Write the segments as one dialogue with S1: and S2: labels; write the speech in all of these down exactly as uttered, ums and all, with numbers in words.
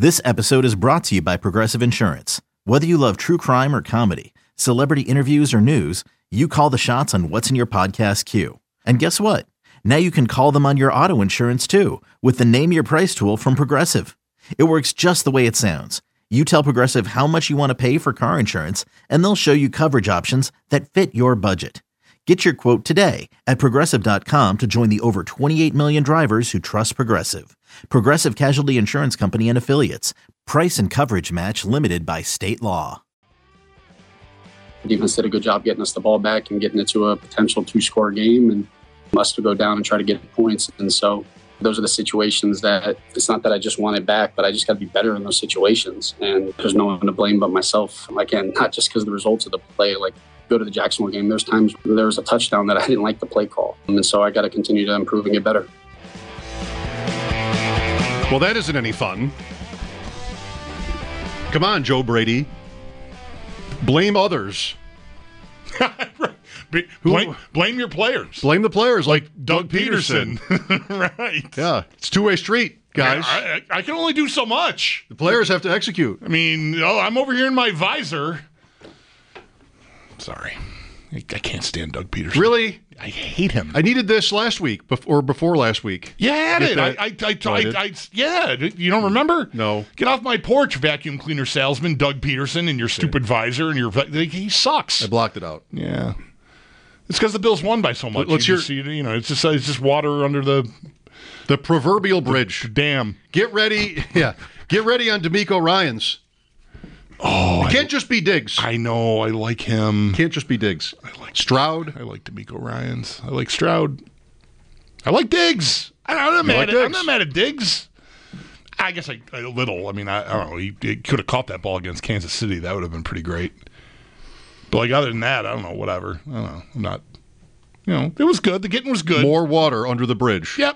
S1: This episode is brought to you by Progressive Insurance. Whether you love true crime or comedy, celebrity interviews or news, you call the shots on what's in your podcast queue. And guess what? Now you can call them on your auto insurance too with the Name Your Price tool from Progressive. It works just the way it sounds. You tell Progressive how much you want to pay for car insurance, and they'll show you coverage options that fit your budget. Get your quote today at Progressive dot com to join the over twenty-eight million drivers who trust Progressive. Progressive Casualty Insurance Company and Affiliates. Price and coverage match limited by state law.
S2: Defense did a good job getting us the ball back and getting it to a potential two-score game, and us to go down and try to get points. And so those are the situations that it's not that I just want it back, but I just got to be better in those situations. And there's no one to blame but myself. Again, not just because of the results of the play. Like, go to the Jacksonville game, there's times there was a touchdown that I didn't like the play call. And so I got to continue to improve and get better.
S3: Well, that isn't any fun. Come on, Joe Brady. Blame others.
S4: blame, blame your players.
S3: Blame the players like
S4: Doug,
S3: Doug
S4: Peterson.
S3: Peterson.
S4: Right.
S3: Yeah, it's a two-way street, guys.
S4: I, I, I can only do so much.
S3: The players have to execute.
S4: I mean, oh, I'm over here in my visor. Sorry. I, I can't stand Doug Peterson.
S3: Really?
S4: I hate him.
S3: I needed this last week, or before last week.
S4: Yeah, I had it. I, I, I,
S3: oh,
S4: I, I, I, yeah, you don't remember?
S3: No.
S4: Get off my porch, vacuum cleaner salesman, Doug Peterson, and your stupid visor, and your he sucks.
S3: I blocked it out.
S4: Yeah. It's because the Bills won by so much.
S3: Let's
S4: you
S3: hear,
S4: see, you know, it's just it's just water under the
S3: the proverbial bridge.
S4: The dam.
S3: Get ready, yeah. Get ready on DeMeco Ryans.
S4: Oh,
S3: it can't
S4: I,
S3: just be Diggs.
S4: I know. I like him.
S3: Can't just be Diggs.
S4: I like
S3: Stroud.
S4: I like DeMeco Ryans. I like Stroud. I like Diggs. I, I'm not mad.
S3: Like
S4: at,
S3: Diggs.
S4: I'm not mad at Diggs. I guess I, a little. I mean, I, I don't know. He, he could have caught that ball against Kansas City. That would have been pretty great. But like other than that, I don't know. Whatever. I don't know. I'm not. You know, it was good. The getting was good.
S3: More water under the bridge.
S4: Yep.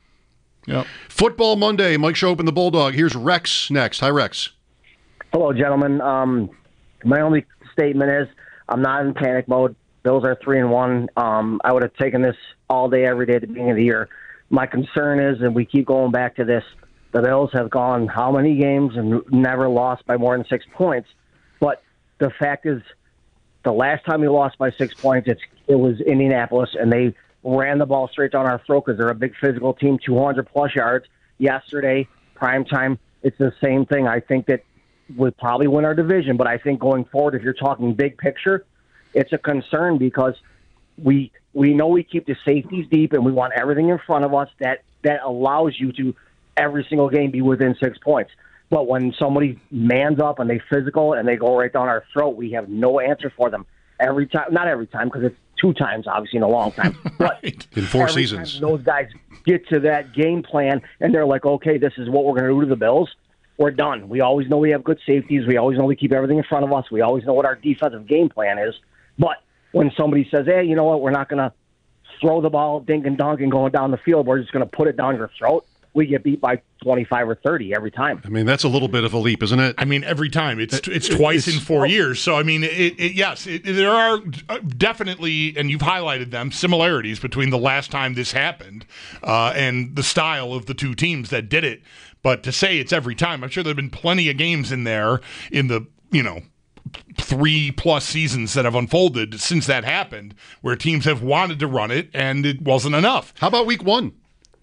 S4: Yep.
S3: Football Monday. Mike Shope and the Bulldog. Here's Rex next. Hi, Rex.
S5: Hello, gentlemen. Um, my only statement is I'm not in panic mode. Bills are three and one. Um, I would have taken this all day, every day at the beginning of the year. My concern is, and we keep going back to this, the Bills have gone how many games and never lost by more than six points. But the fact is, the last time we lost by six points, it's, it was Indianapolis, and they ran the ball straight down our throat because they're a big physical team, two hundred plus yards. Yesterday, prime time, it's the same thing. I think that would probably win our division, but I think going forward, if you're talking big picture, it's a concern because we we know we keep the safeties deep and we want everything in front of us that, that allows you to every single game be within six points. But when somebody mans up and they physical and they go right down our throat, we have no answer for them every time. Not every time because it's two times, obviously, in a long time. But
S3: right. In four
S5: every
S3: seasons,
S5: time those guys get to that game plan and they're like, okay, this is what we're going to do to the Bills. We're done. We always know we have good safeties. We always know we keep everything in front of us. We always know what our defensive game plan is. But when somebody says, hey, you know what, we're not going to throw the ball dink and dunk and going down the field, we're just going to put it down your throat, we get beat by twenty-five or thirty every time.
S3: I mean, that's a little bit of a leap, isn't it?
S4: I mean, every time. It's it's twice it's, in four years. So, I mean, it, it, yes, it, there are definitely, and you've highlighted them, similarities between the last time this happened uh, and the style of the two teams that did it. But to say it's every time, I'm sure there have been plenty of games in there in the, you know, three-plus seasons that have unfolded since that happened where teams have wanted to run it and it wasn't enough.
S3: How about week one?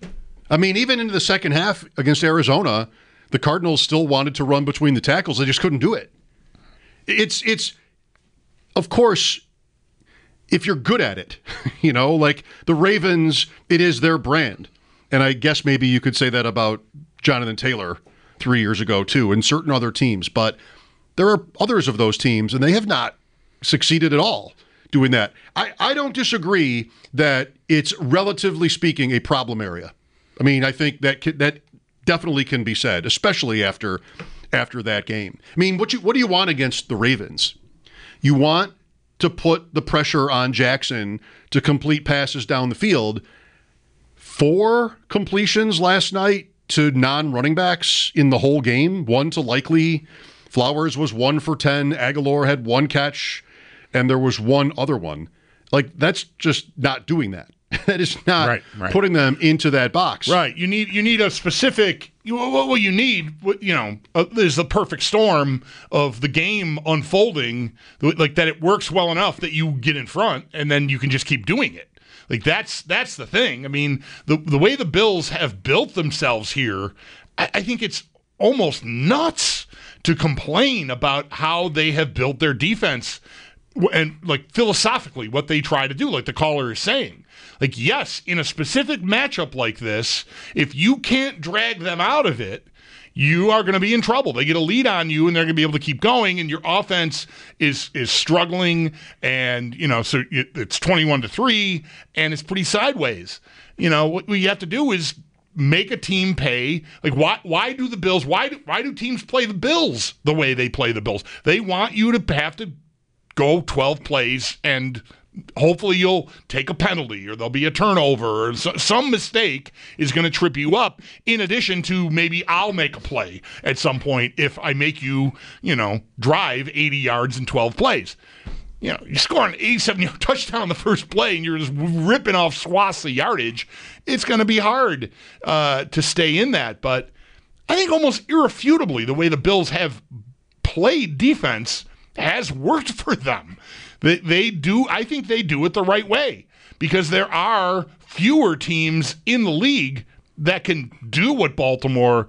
S3: I mean, even into the second half against Arizona, the Cardinals still wanted to run between the tackles. They just couldn't do it. It's, it's, of course, if you're good at it, you know, like the Ravens, it is their brand. And I guess maybe you could say that about Jonathan Taylor three years ago, too, and certain other teams. But there are others of those teams, and they have not succeeded at all doing that. I, I don't disagree that it's, relatively speaking, a problem area. I mean, I think that that definitely can be said, especially after after that game. I mean, what you what do you want against the Ravens? You want to put the pressure on Jackson to complete passes down the field. Four completions last night to non-running backs in the whole game. One to Likely. Flowers was one for ten. Aguilar had one catch, and there was one other one. Like, that's just not doing that. That is not
S4: right, right.
S3: putting them into that box.
S4: Right. You need you need a specific. You, what you need, you know, uh, is the perfect storm of the game unfolding, like that. It works well enough that you get in front, and then you can just keep doing it. Like that's that's the thing. I mean, the the way the Bills have built themselves here, I, I think it's almost nuts to complain about how they have built their defense and like philosophically what they try to do, like the caller is saying. Like, yes, in a specific matchup like this, if you can't drag them out of it, you are going to be in trouble. They get a lead on you, and they're going to be able to keep going, and your offense is is struggling, and, you know, so it, it's twenty-one to three, and it's pretty sideways. You know, what you have to do is make a team pay. Like, why why do the Bills, why do, why do teams play the Bills the way they play the Bills? They want you to have to go twelve plays and hopefully you'll take a penalty or there'll be a turnover or so, some mistake is going to trip you up, in addition to maybe I'll make a play at some point if I make you, you know, drive eighty yards in twelve plays. You know, you score an eighty-seven-yard touchdown on the first play and you're just ripping off swaths of yardage. It's going to be hard uh, to stay in that. But I think almost irrefutably the way the Bills have played defense has worked for them. They, they do, I think they do it the right way, because there are fewer teams in the league that can do what Baltimore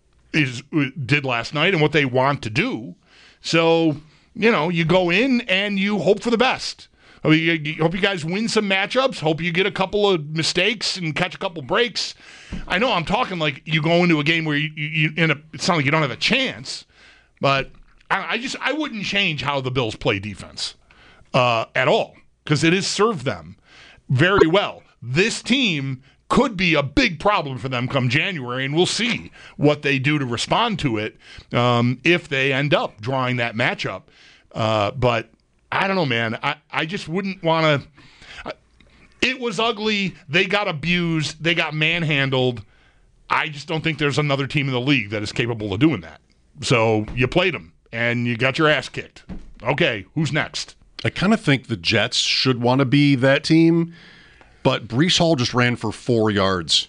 S4: is did last night and what they want to do. So, you know, you go in and you hope for the best. I mean, you, you hope you guys win some matchups. Hope you get a couple of mistakes and catch a couple breaks. I know I'm talking like you go into a game where you, you, you in a, it's not like you don't have a chance, but I, I just I wouldn't change how the Bills play defense. Uh, at all, because it has served them very well. This team could be a big problem for them come January, and we'll see what they do to respond to it um, if they end up drawing that matchup. Uh, but I don't know, man. I, I just wouldn't want to. It was ugly. They got abused. They got manhandled. I just don't think there's another team in the league that is capable of doing that. So you played them, and you got your ass kicked. Okay, who's next?
S3: I kind of think the Jets should want to be that team, but Breece Hall just ran for four yards.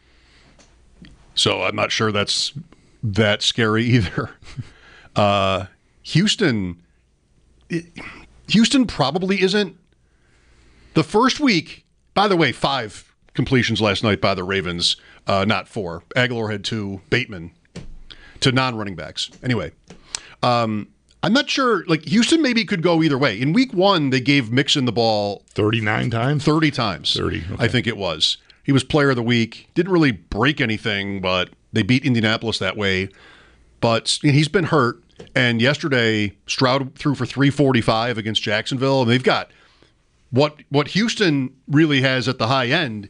S3: So I'm not sure that's that scary either. Uh, Houston, it, Houston probably isn't. The first week, by the way, five completions last night by the Ravens, uh, not four. Aguilar had two, Bateman to non-running backs. Anyway, um, I'm not sure, like, Houston maybe could go either way. In week one, they gave Mixon the ball
S4: thirty-nine times?
S3: thirty times.
S4: thirty, okay.
S3: I think it was. He was player of the week. Didn't really break anything, but they beat Indianapolis that way. But he's been hurt. And yesterday, Stroud threw for three forty-five against Jacksonville. And they've got what what Houston really has at the high end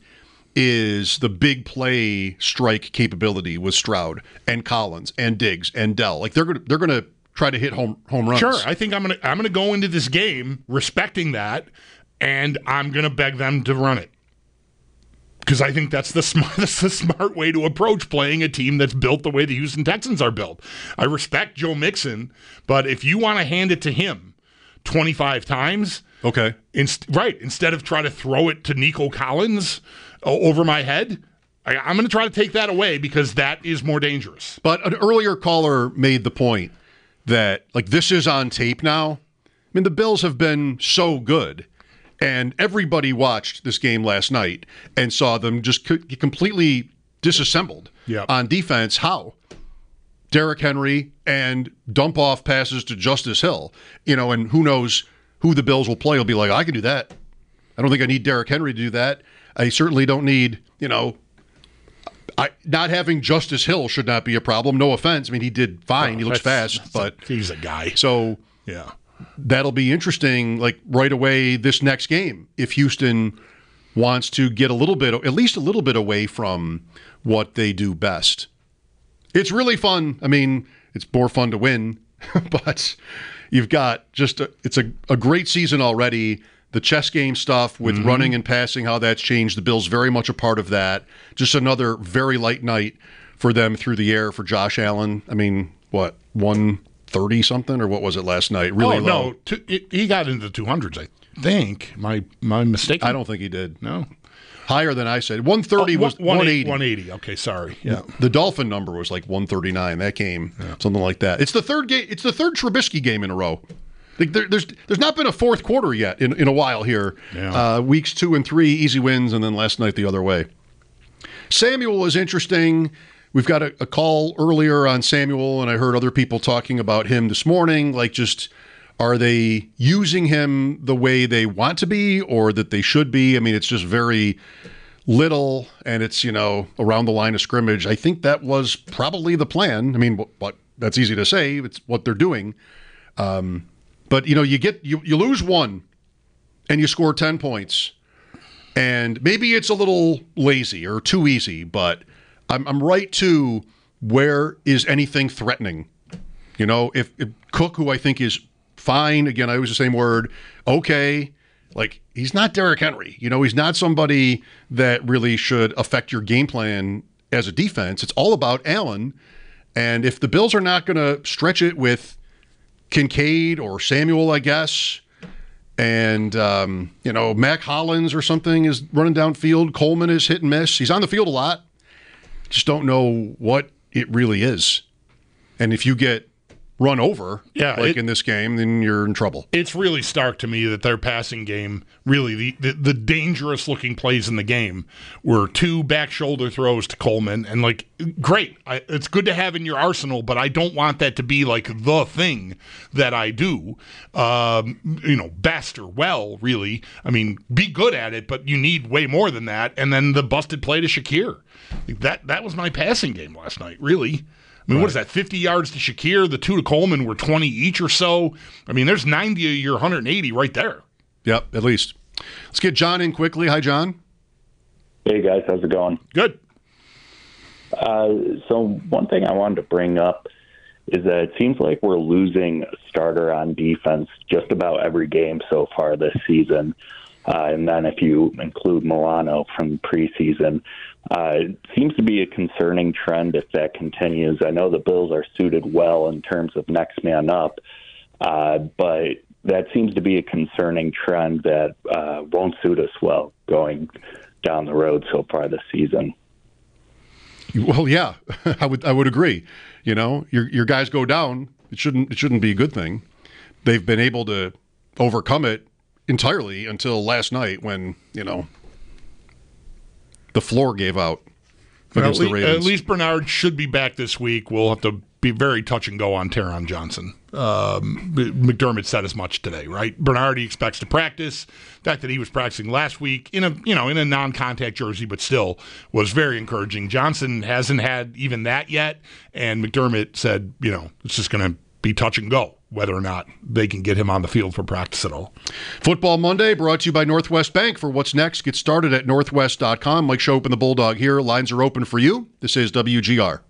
S3: is the big play strike capability with Stroud and Collins and Diggs and Dell. Like, they're gonna they're gonna try to hit home home runs.
S4: Sure, I think I'm gonna I'm gonna go into this game respecting that, and I'm gonna beg them to run it, because I think that's the smart that's the smart way to approach playing a team that's built the way the Houston Texans are built. I respect Joe Mixon, but if you want to hand it to him twenty-five times,
S3: okay,
S4: inst- right, instead of trying to throw it to Nico Collins uh, over my head. I, I'm going to try to take that away, because that is more dangerous.
S3: But an earlier caller made the point that, like, this is on tape now. I mean, the Bills have been so good, and everybody watched this game last night and saw them just co- completely disassembled
S4: yep.
S3: on defense. How? Derrick Henry and dump off passes to Justice Hill. You know, and who knows who the Bills will play will be like, I can do that. I don't think I need Derrick Henry to do that. I certainly don't need, you know, I, not having Justice Hill should not be a problem. No offense. I mean, he did fine. Oh, he looks fast, but
S4: a, he's a guy.
S3: So
S4: yeah,
S3: that'll be interesting. Like, right away this next game, if Houston wants to get a little bit, at least a little bit away from what they do best. It's really fun. I mean, it's more fun to win, but you've got just a, it's a, a great season already. The chess game stuff with mm-hmm. running and passing, how that's changed. The Bills very much a part of that. Just another very light night for them through the air for Josh Allen. I mean, what, one thirty something, or what was it last night? Really
S4: oh,
S3: low.
S4: No, two, it, he got into the two hundreds, I think. My my mistake.
S3: I don't think he did.
S4: No.
S3: Higher than I said. one thirty
S4: oh,
S3: was one eighty.
S4: one eighty. Okay, sorry. Yeah.
S3: The Dolphin number was like one thirty-nine. That game, yeah. Something like that. It's the third game. It's the third Trubisky game in a row. Like there, there's there's not been a fourth quarter yet in, in a while here. Yeah. Uh, weeks two and three, easy wins, and then last night the other way. Samuel is interesting. We've got a, a call earlier on Samuel, and I heard other people talking about him this morning. Like, just are they using him the way they want to be, or that they should be? I mean, it's just very little, and it's, you know, around the line of scrimmage. I think that was probably the plan. I mean, but that's easy to say. It's what they're doing. Um, but you know, you get you you lose one, and you score ten points, and maybe it's a little lazy or too easy, but I'm I'm right to where is anything threatening? You know, if, if Cook, who I think is fine, again, I use the same word, okay, like he's not Derrick Henry. You know, he's not somebody that really should affect your game plan as a defense. It's all about Allen. And if the Bills are not going to stretch it with Kincaid or Samuel, I guess, and, um, you know, Mac Hollins or something is running downfield, Coleman is hit and miss. He's on the field a lot. Just don't know what it really is. And if you get run over, yeah, like it, in this game, then you're in trouble.
S4: It's really stark to me that their passing game, really the, the, the dangerous looking plays in the game were two back shoulder throws to Coleman. And like, great, I, it's good to have in your arsenal, but I don't want that to be like the thing that I do, um, you know, best or well, really. I mean, be good at it, but you need way more than that. And then the busted play to Shakir. That, that was my passing game last night, really. I mean, right. What is that, fifty yards to Shakir? The two to Coleman were twenty each or so. I mean, there's ninety of your one hundred eighty right there.
S3: Yep, at least. Let's get John in quickly. Hi, John.
S6: Hey, guys. How's it going?
S4: Good.
S6: Uh, so one thing I wanted to bring up is that it seems like we're losing a starter on defense just about every game so far this season. Uh, and then if you include Milano from preseason, uh, it seems to be a concerning trend if that continues. I know the Bills are suited well in terms of next man up, uh, but that seems to be a concerning trend that uh, won't suit us well going down the road so far this season.
S3: Well, yeah, I would I would agree. You know, your your guys go down. It shouldn't it shouldn't be a good thing. They've been able to overcome it entirely until last night when, you know, the floor gave out against
S4: well,
S3: the Ravens.
S4: At least Bernard should be back this week. We'll have to be very touch and go on Taron Johnson. Um, McDermott said as much today, right? Bernard, he expects to practice. The fact that he was practicing last week in a you know in a non-contact jersey, but still was very encouraging. Johnson hasn't had even that yet, and McDermott said, you know, it's just going to be touch and go whether or not they can get him on the field for practice at all.
S3: Football Monday brought to you by Northwest Bank. For what's next, get started at northwest dot com. Mike Schopp and the Bulldog here. Lines are open for you. This is W G R.